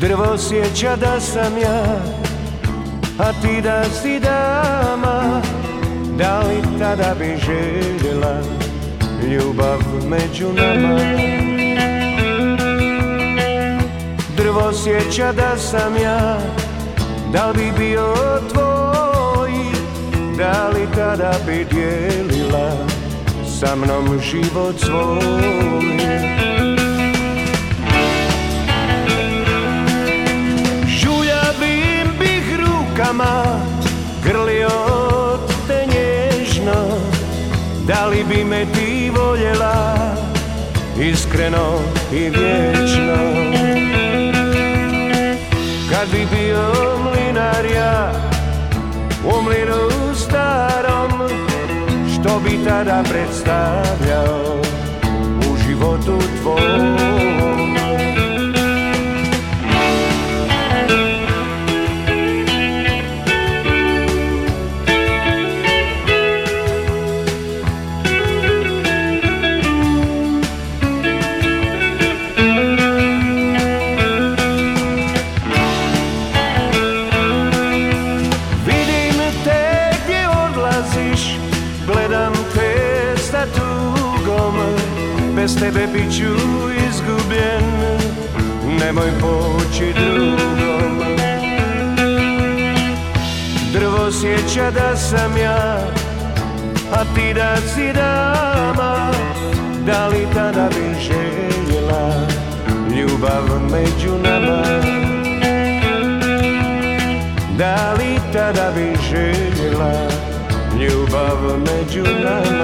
Drvo sjeća da sam ja, a ti da si dama. Da li tada bi željela ljubav među nama? Drvo sjeća da sam ja, da li bi bio tvoj? Da li tada bi dijelila sa mnom život svoj? Žuljavim bih rukama grlio te nježno. Da li bi me ti voljela iskreno i vječno? Kad bi bio mlinar ja u mlinu starom, što bi tada predstavljao u životu tvom? Gledam te sa tugom, bez tebe bit ću izgubljen, nemoj poći drugom. Drvo sjeća da sam ja, a ti da si dama. Da li tada bi željela ljubav među nama? Da li tada bi željela ljubav među nama?